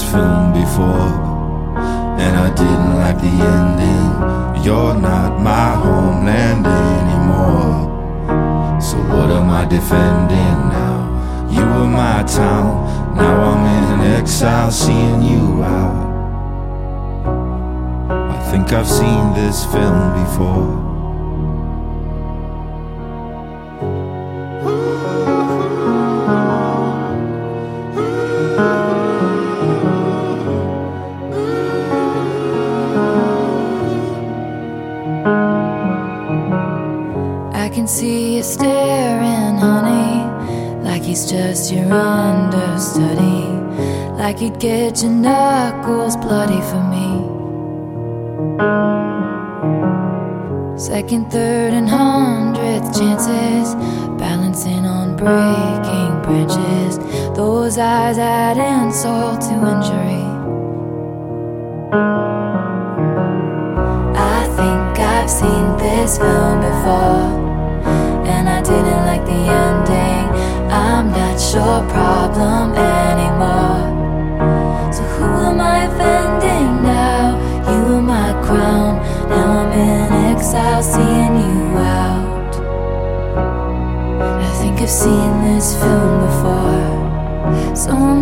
film before, and I didn't like the ending. You're not my homeland anymore. So what am I defending now? You were my town, now I'm in exile, seeing you out. I think I've seen this film before. I can see you staring, honey, like he's just your understudy, like you'd get your knuckles bloody for me. Second, third, and 100th chances, balancing on breaking branches. Those eyes add insult to injury. I think I've seen this film before, and I didn't like the ending. I'm not your problem anymore. So who am I offending now? You were my crown, now I'm in exile, seeing you out. I think I've seen this film before, so I'm